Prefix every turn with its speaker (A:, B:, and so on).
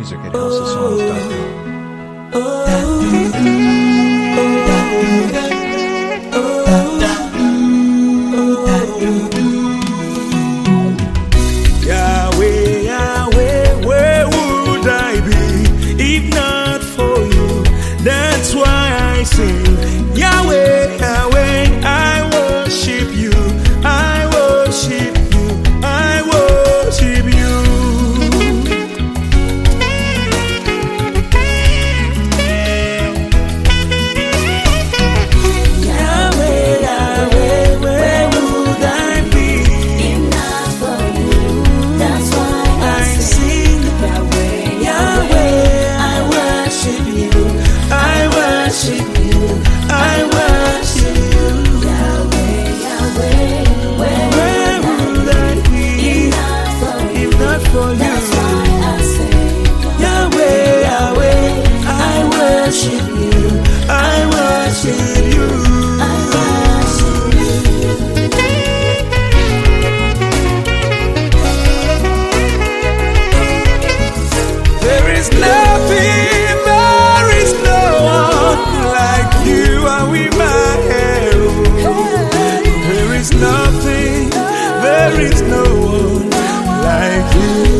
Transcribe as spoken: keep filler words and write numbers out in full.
A: music at house of songs dot com.
B: Yahweh, Yahweh, where would I be if not for you? That's why I sing. Yahweh, Yahweh, I worship you. I worship you. I worship you. Yahweh, Yahweh, where would I be
C: If not for you, that's why I sing. Yahweh,
B: Yahweh, I worship you. I worship you. I worship you.
C: Yahweh, Yahweh, where
B: Where would I be
C: if not for you,
B: if not for
C: that's
B: you?
C: why I sing.
B: Yahweh, Yahweh, I worship you. I worship you.
C: I worship you.
B: There is nothing, there is no one like you. I weave my hair. There is nothing, there is no one like you.